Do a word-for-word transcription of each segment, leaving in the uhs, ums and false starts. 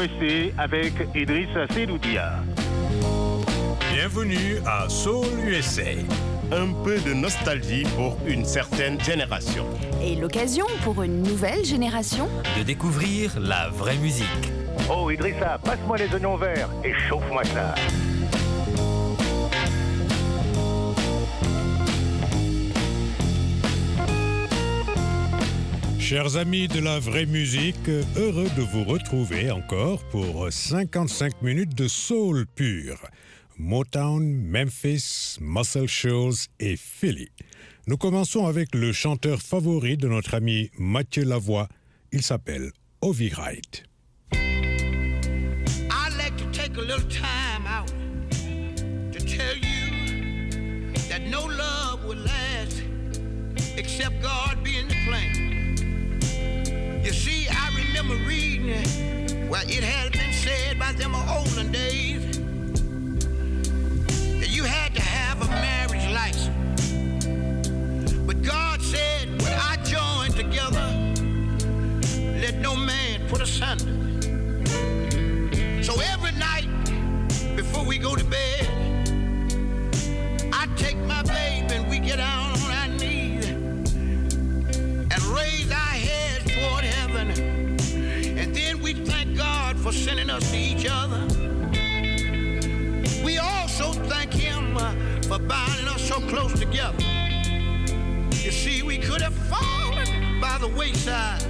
S A avec Idrissa Seloudia. Bienvenue à Soul U S A. Un peu de nostalgie pour une certaine génération. Et l'occasion pour une nouvelle génération de découvrir la vraie musique. Oh Idrissa, passe-moi les oignons verts et chauffe-moi ça. Chers amis de la vraie musique, heureux de vous retrouver encore pour cinquante-cinq minutes de soul pur. Motown, Memphis, Muscle Shoals et Philly. Nous commençons avec le chanteur favori de notre ami Mathieu Lavoie. Il s'appelle Ovi Wright. I'd like to take a little time out to tell you that no love will last except God be in the plan. You see, I remember reading where it had been said by them olden days that you had to have a marriage license. But God said, when I join together, let no man put asunder. So every night before we go to bed, I take my baby and we get down on our knees and raise our heads toward heaven. And then we thank God for sending us to each other. We also thank Him uh, for binding us so close together. You see, we could have fallen by the wayside,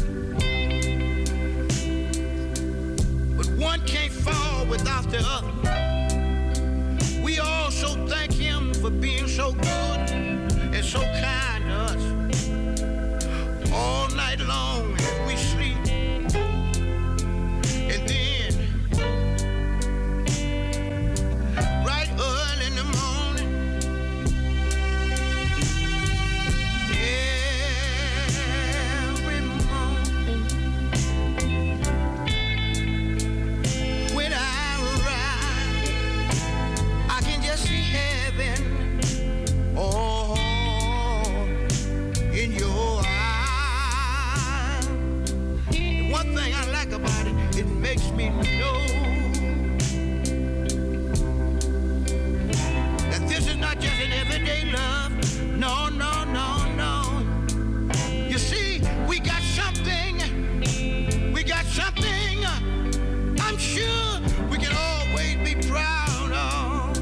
but one can't fall without the other. We also thank Him for being so good and so kind to us. All night long as we sleep, and then right early in the morning, every morning when I rise, I can just see heaven, oh, in your eyes. The one thing I like about it, it makes me know that this is not just an everyday love. No, no, no, no. You see, we got something, we got something I'm sure we can always be proud of.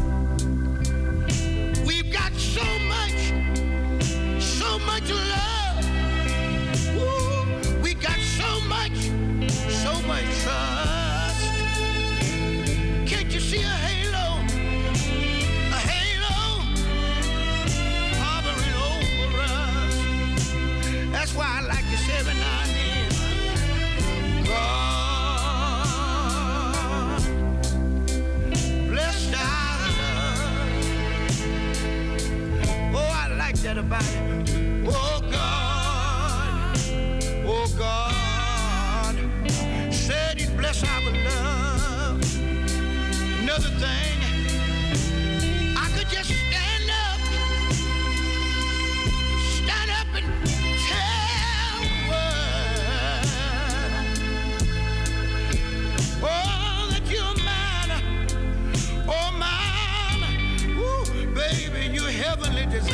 We've got so much, so much love. Woo. We got so much, so much trust. Can't you see a halo, a halo hovering over us? That's why I like to say every now and then, God bless our love. Oh, I like that about it. Oh God, oh God, said He'd bless our love. Another thing, I could just stand up, stand up and tell the world, oh, that you're mine, oh, mine, ooh, baby, you're heavenly designed.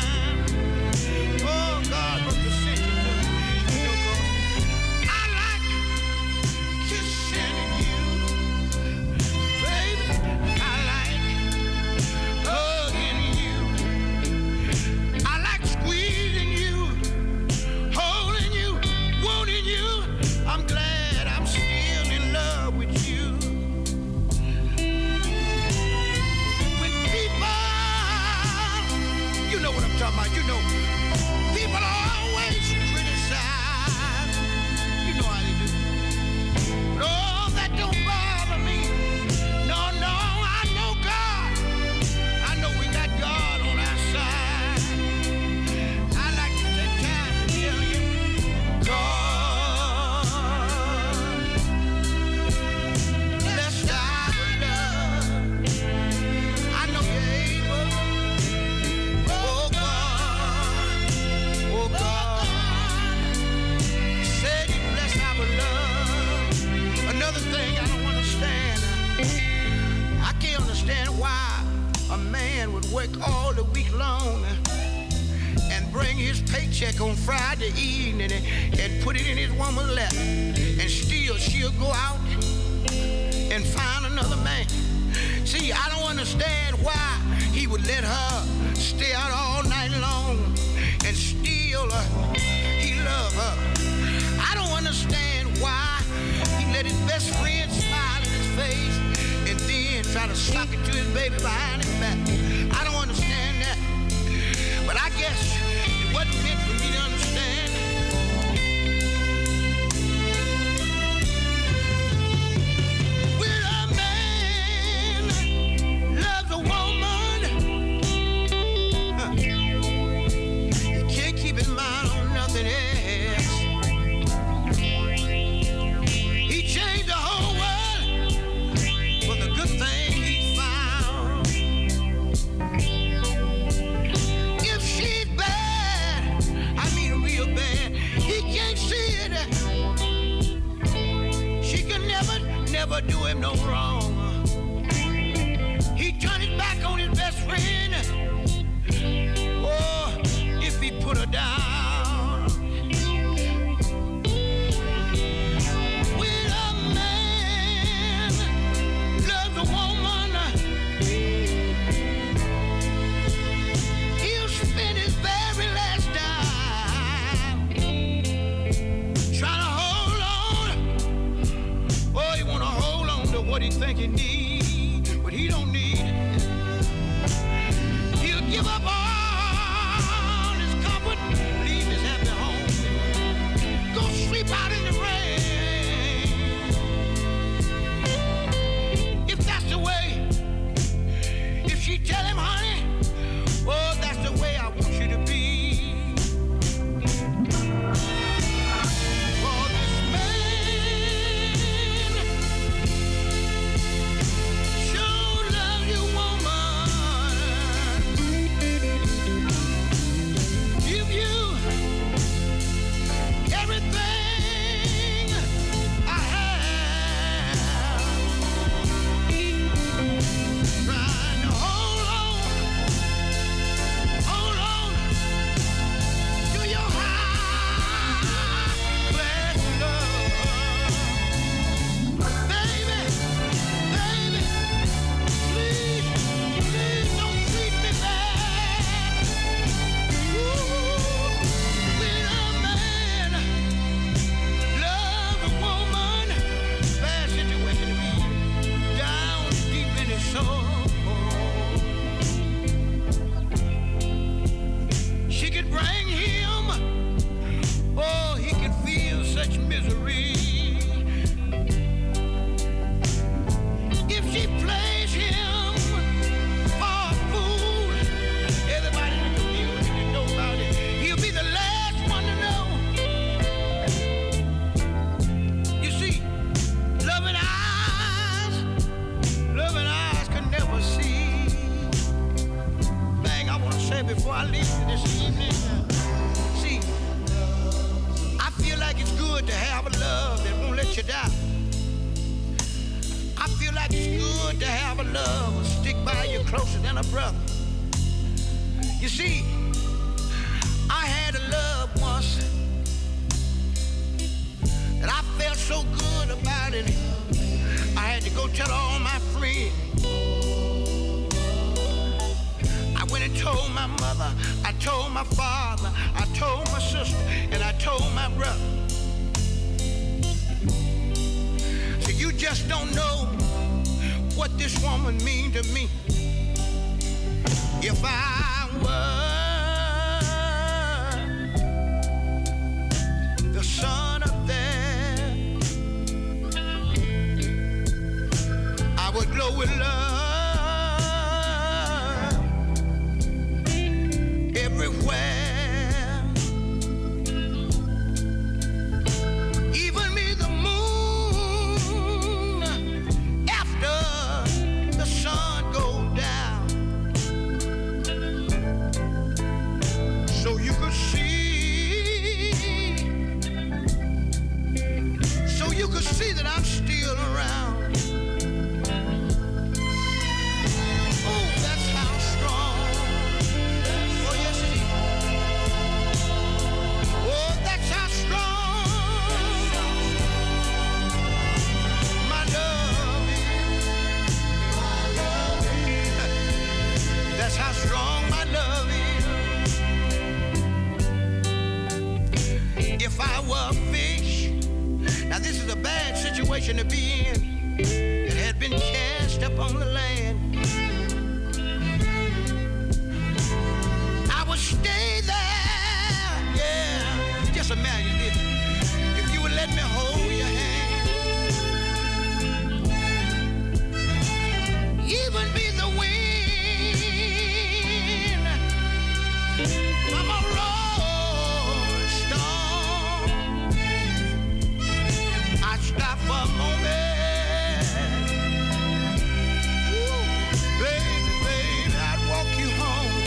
Oh, God, what's the secret to it? You know, God, I like kissing you, baby. I like hugging you. I like squeezing you, holding you, wanting you. I'm glad I'm still in love with you. When people, you know what I'm talking about, you know, people are always criticized. You know how they do. No, that don't bother me. No, no, I know God. I know we got God on our side. I like to take time to tell you, God bless our love. I know you're able. Oh God, bring his paycheck on Friday evening and, and put it in his woman's lap. And still she'll go out and find another man. See, I don't understand why he would let her stay out all night long and still uh, he love her. I don't understand why he let his best friend smile in his face and then try to sock it to his baby behind his back. I don't understand that. But I guess it wasn't meant for me to understand. When a man loves a woman, huh, he can't keep his mind on nothing else. He changed the whole world for the good thing he found. If she's bad, I mean real bad, he can't see it. She can never, never do him no wrong. He turned his back on his best friend. Oh, if he put her down. When a man loves a woman, he'll spend his very last dime trying to hold on. Oh, he wanna hold on to what he think he needs, but he don't need it. He'll give up all his comfort, leave his happy home, go sleep out in the rain. If that's the way, if she tell him, honey, oh, that's the way I want you to be. For this man sure loves you, woman. Give you everything I have. Trying to hold on, hold on to your high class love. Baby, baby, please, please don't treat me bad. Ooh, when a man loves a woman, bad situation to be down deep in his soul. She could bring him, oh, he could feel such misery. If she plays him for a fool, everybody in the community know about it. He'll be the last one to know. You see, loving eyes, loving eyes can never see. Thing I want to say before I leave you this evening. See, I feel like it's good to have a love that won't let you down. I feel like it's good to have a love that'll stick by you closer than a brother. You see, I had a love once that I felt so good about it. I had to go tell all my friends. I went and told my mother, I told my father, I told my sister, and I told my brother. So you just don't know what this woman mean to me. If I were the son of them, I would glow with love everywhere. Even me, the moon, after the sun goes down. a bad situation to be in. It had been cast upon the land. I would stay there, yeah. Just imagine this. If you would let me hold your hand, even be the wind from a rolling storm. I stop for a moment. Ooh, baby, baby, I'd walk you home.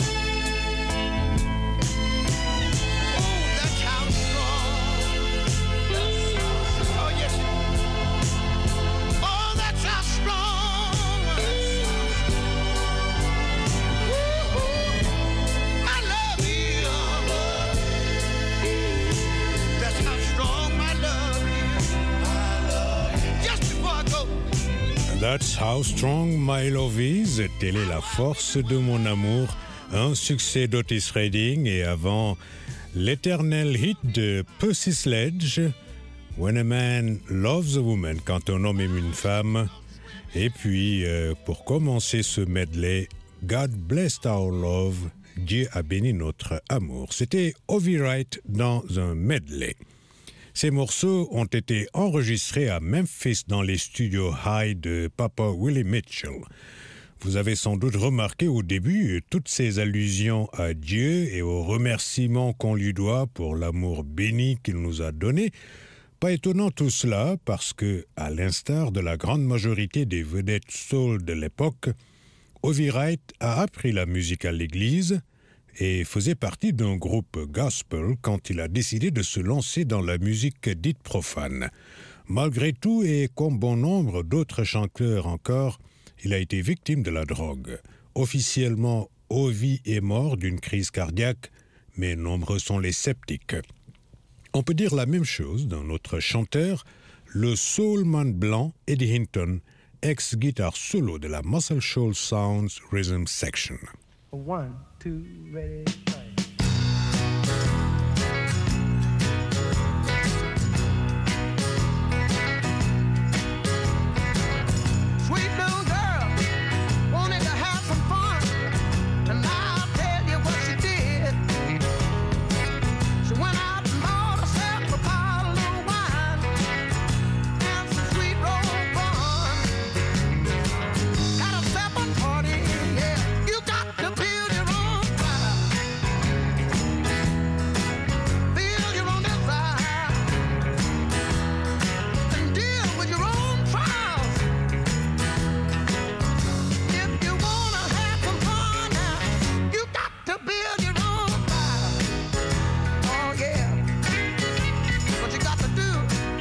Oh, that's how strong. Oh, yes. Oh, that's how strong. Ooh, my love is. That's how strong my love is. Just before I go. That's How Strong My Love Is, telle est la force de mon amour, un succès d'Otis Redding et avant l'éternel hit de Percy Sledge, When a Man Loves a Woman, quand un homme aime une femme, et puis euh, pour commencer ce medley, God Blessed Our Love, Dieu a béni notre amour. C'était Ovi Wright dans un medley. Ces morceaux ont été enregistrés à Memphis dans les studios High de Papa Willie Mitchell. Vous avez sans doute remarqué au début toutes ces allusions à Dieu et aux remerciements qu'on lui doit pour l'amour béni qu'il nous a donné. Pas étonnant tout cela parce que, à l'instar de la grande majorité des vedettes soul de l'époque, Ovi Wright a appris la musique à l'église et faisait partie d'un groupe gospel quand il a décidé de se lancer dans la musique dite profane. Malgré tout, et comme bon nombre d'autres chanteurs encore, il a été victime de la drogue. Officiellement, Ovi est mort d'une crise cardiaque, mais nombreux sont les sceptiques. On peut dire la même chose d'un autre chanteur, le soulman blanc Eddie Hinton, ex-guitare solo de la Muscle Shoals Sounds Rhythm Section. One, two, ready, play. Sweet little girl wanted to have some fun, and I'll tell you what she did. She went out and bought herself a bottle of wine and some sweet roll bun. Had a separate party, yeah. You got to build your own fire. Build your own desire and deal with your own trials. If you wanna have some fun now, you got to build your own fire. Oh yeah, what you got to do?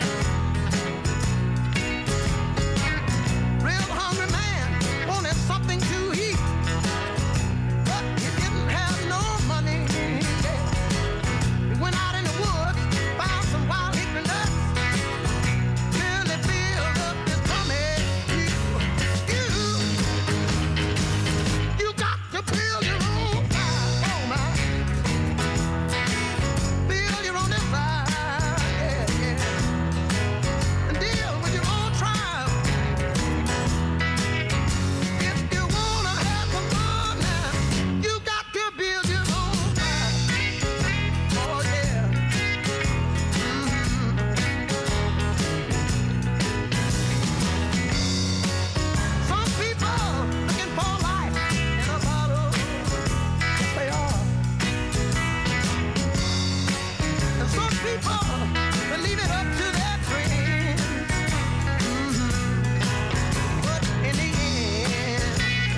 Real hungry man wanted something to eat, but he didn't have no money. Yeah. He went out in the woods, found some wild hickory nuts, till he filled up his tummy. You, you, you got to build your own fire. Oh my, build your own desire, yeah, yeah, and deal with your own trials. If you wanna have some fun now, you got to build your own fire. Oh yeah. Mhm. Some people looking for life in a bottle. Yes, they are. And some people will leave it up to their friends. Mhm. But in the end,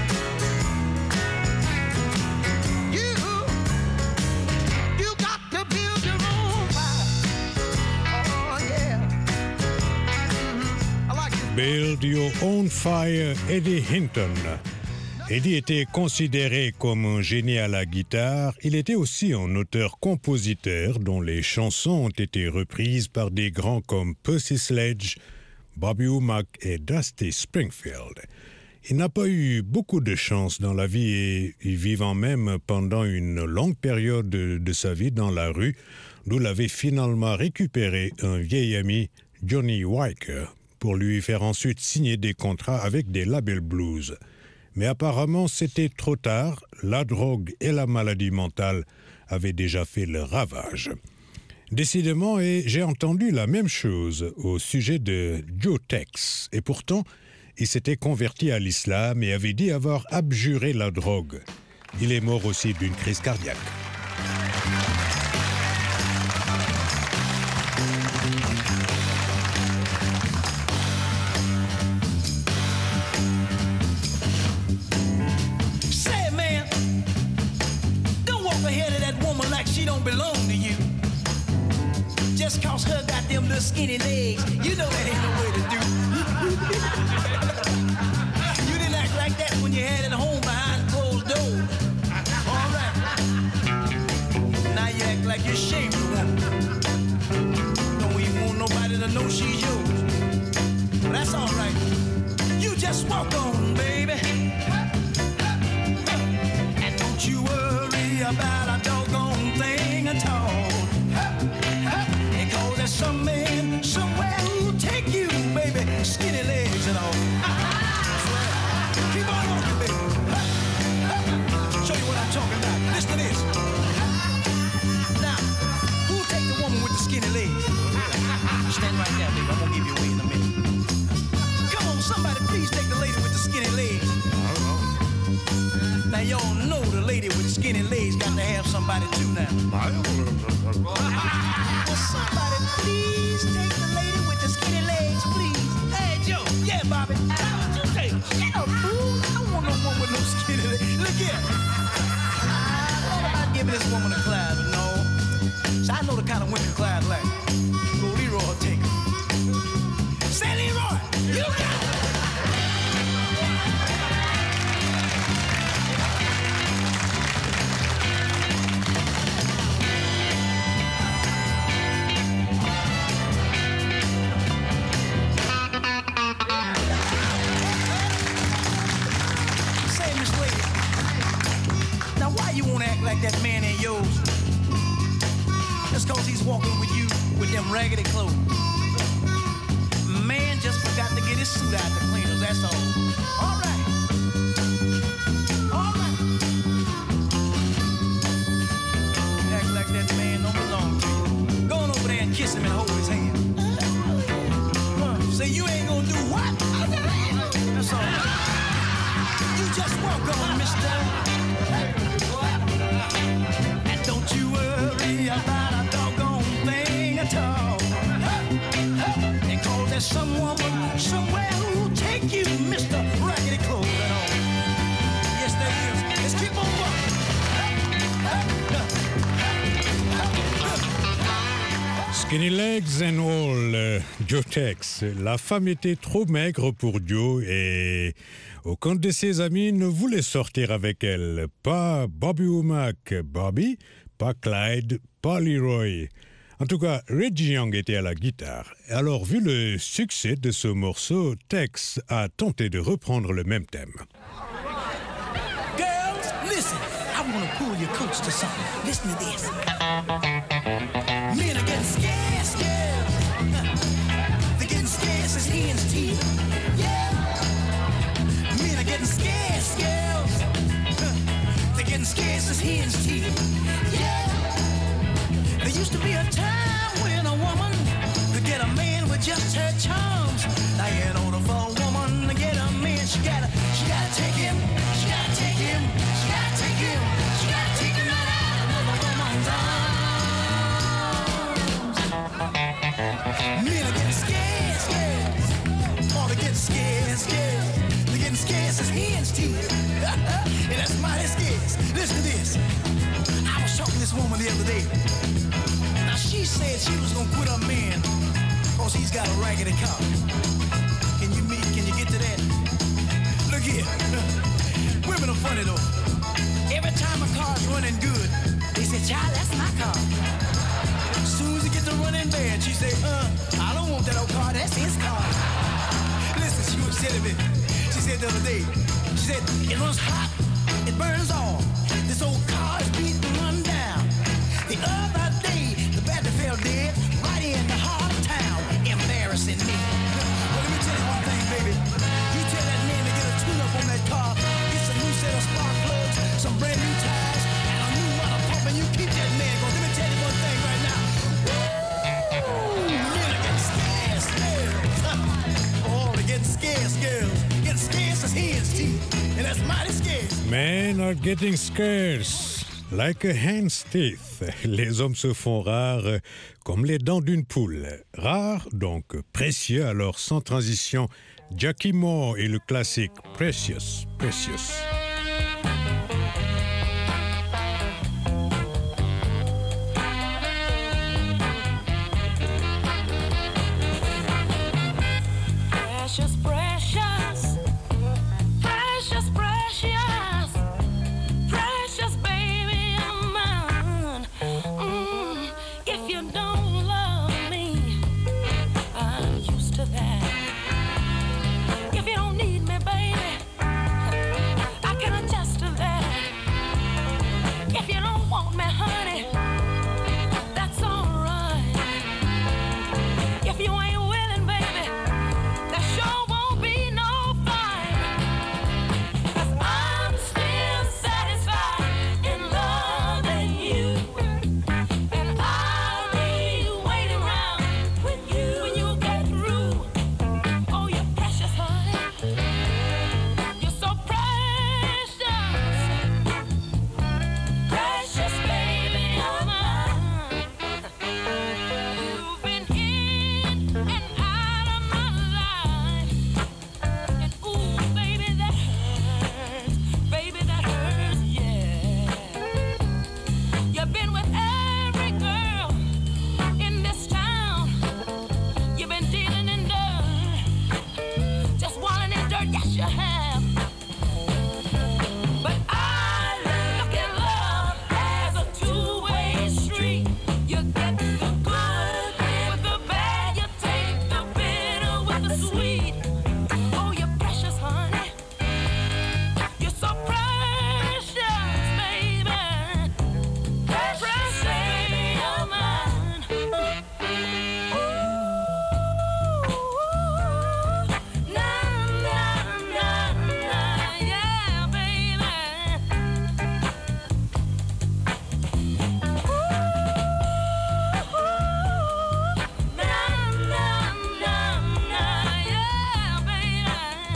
you, you got to build your own fire. Oh yeah. Mhm. I like this. Build Your Own Fire, Eddie Hinton. Eddie était considéré comme un génie à la guitare. Il était aussi un auteur-compositeur dont les chansons ont été reprises par des grands comme Percy Sledge, Bobby Womack et Dusty Springfield. Il n'a pas eu beaucoup de chance dans la vie et y vivant même pendant une longue période de, de sa vie dans la rue, d'où l'avait finalement récupéré un vieil ami, Johnny Wyker, pour lui faire ensuite signer des contrats avec des labels blues. Mais apparemment, c'était trop tard, la drogue et la maladie mentale avaient déjà fait leur ravage. Décidément, et j'ai entendu la même chose au sujet de Joe Tex, et pourtant, il s'était converti à l'islam et avait dit avoir abjuré la drogue. Il est mort aussi d'une crise cardiaque. Just cause her got them little skinny legs, you know that ain't no way to do. You didn't act like that when you had it home behind closed doors. All right. Now you act like you're ashamed of the woman. Don't even want nobody to know she's yours. But that's all right. You just walk on, baby. And don't you worry about a doggone thing at all. There's some man somewhere who'll take you, baby, skinny legs and all. Keep on walking, baby. Show you what I'm talking about. Listen to this. Now, who'll take the woman with the skinny legs? Stand right there, baby. I'm gonna give you away in a minute. Come on, somebody please take the lady with the skinny legs. Now, y'all know the lady with the skinny legs got to have somebody too now. Well, somebody please take the lady with the skinny legs, please. Hey, Joe. Yeah, Bobby. How would you take? Shut up, fool. I don't want no woman with no skinny legs. Look here. I thought about giving this woman a Clyde, but no. So I know the kind of women Clyde like. Go Leroy will take her. Say, Leroy, you got it. Like that man ain't yours. Just cause he's walking with you with them raggedy clothes. Man just forgot to get his suit out the cleaners, that's all. All right. All right. Act like that man don't belong to you. Go on over there and kiss him and hold his hand. Huh. Say you ain't gonna do what? That's all right. You just walk on, mister. And don't you worry about a doggone thing at all. Because there's some woman somewhere who'll take you, Mister Raggedy Clothes and all. Yes, there is. Let's keep on walking. Skinny legs and all, euh, Joe Tex. La femme était trop maigre pour Joe et aucun de ses amis ne voulait sortir avec elle. Pas Bobby Womack, Bobby, pas Clyde, pas Leroy. En tout cas, Reggie Young était à la guitare. Alors, vu le succès de ce morceau, Tex a tenté de reprendre le même thème. Girls, listen, I want to pull your coats to something. Listen to this. Men are getting scared, scared. They're getting scared as hen's teeth. Yeah. Men are getting scared, scared. They're getting scared as hen's teeth. Yeah. There used to be a time when a woman could get a man with just her charms. Now in order for a woman to get a man, she gotta, she gotta take him, she gotta take him, she gotta take him, she gotta take him right out of another woman's arms. Men are getting scared, scared. Oh, they're getting scared, scared. They're getting scared as hen's teeth. And that's mighty scared. Listen to this. I was talking to this woman the other day. Now she said she was gonna quit her man cause he's got a raggedy car. Can you meet, can you get to that? Look here. Women are funny though. Every time a car's running good, they say, child, that's my car. As soon as it gets to running bad, she say, uh, I don't want that old car, that's his car. Listen, she was telling me. She said the other day, she said, it runs hot, it burns off. This old car is beating run down. The other day, the battery fell dead right in the heart of town. Embarrassing. start getting scarce, like a hen's teeth. Les hommes se font rares comme les dents d'une poule. Rares, donc précieux, alors sans transition, Jackie Moore et le classique Precious, Precious. Precious, precious, precious, precious, precious baby of mine. Mm, if you don't love me, I'm used to that. If you don't need me, baby, I can adjust to that. If you don't want me, honey, that's alright. If you ain't willing, baby, there sure won't be no fight. 'Cause I'm still satisfied in loving you. And I'll be waiting around when you, when you get through. Oh, you're precious, honey. You're so precious. Precious baby of mine. You've been in and out of my life. And ooh, baby, that hurts. Baby, that hurts, yeah. You've been with every girl in this town. You've been dealing in dirt. Just wallowing in dirt, yes you have. But I look at love as a two-way street. You get the good with the bad, you take the bitter with the sweet. Oh, you're precious, honey. You're so precious, baby. Precious baby of mine. Ooh, na na na na, yeah, baby. Na na na na, yeah, baby.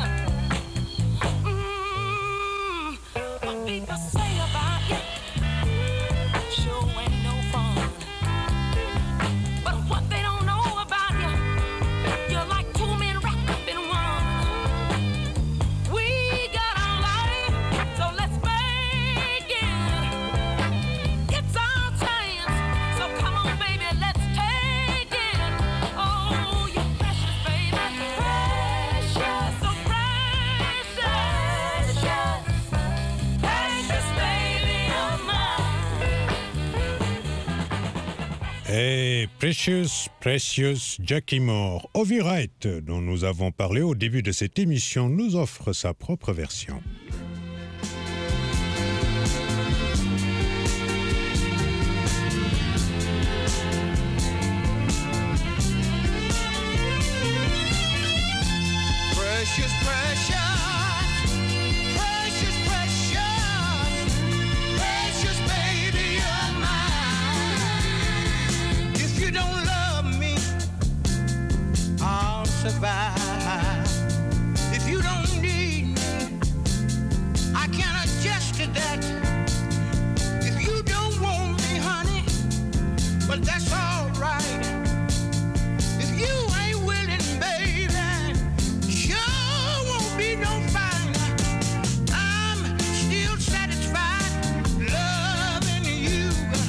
Mm, what people say about you sure ain't no fun. But what they don't know about you, you're like two men wrapped up in one. We got our life, so let's make it. It's our chance, so come on, baby, let's take it. Oh, you're precious, baby. Precious, so precious. Precious baby of mine. Et Precious, Precious, Jackie Moore. Ovi Wright, dont nous avons parlé au début de cette émission, nous offre sa propre version. Precious, precious, precious, precious, precious baby of mine. If you don't love me, I'll survive. If you don't need me, I can adjust to that. If you don't want me, honey, well, that's all right. If you ain't willing, baby, sure won't be no fight. I'm still satisfied loving you.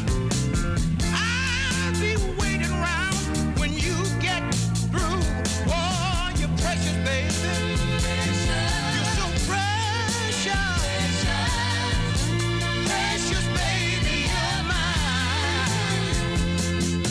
I'll be waiting around when you get through. Oh, you're precious, baby. You're so precious. Precious baby of mine.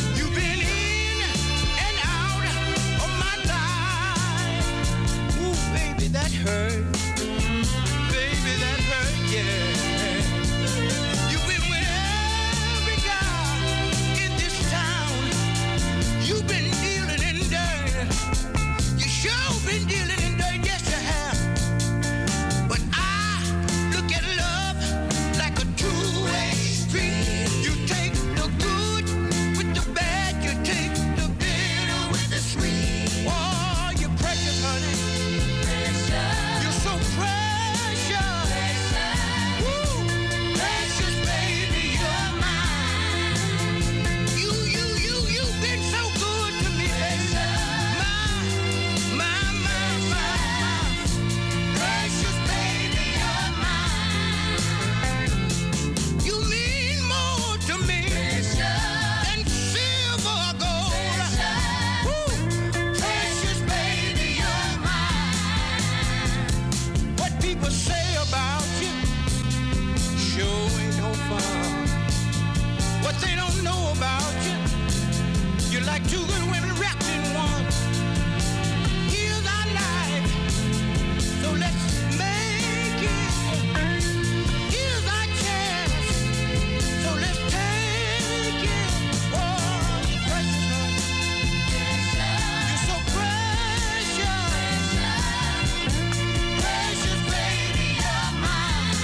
two good women wrapped in one. Here's our life, so let's make it. Here's our chance, so let's take it. Oh, you're precious, you're so precious, precious baby, you're mine.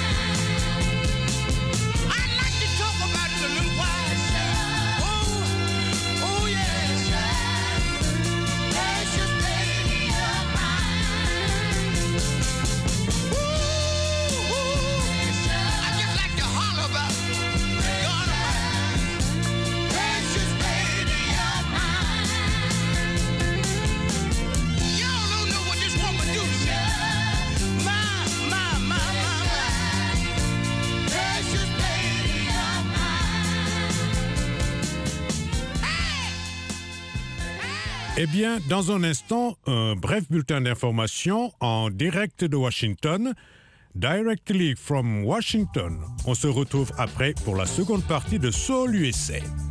I'd like to talk about it a little while. Oh, oh yes, precious baby, you're mine. Ooh, I just like to holler about you're mine. Precious baby, you're mine. Y'all don't know what this woman do to me. My, my, my, my, my. Precious baby, you're mine. Eh bien, dans un instant, un bref bulletin d'information en direct de Washington. Directly from Washington. On se retrouve après pour la seconde partie de Soul U S A.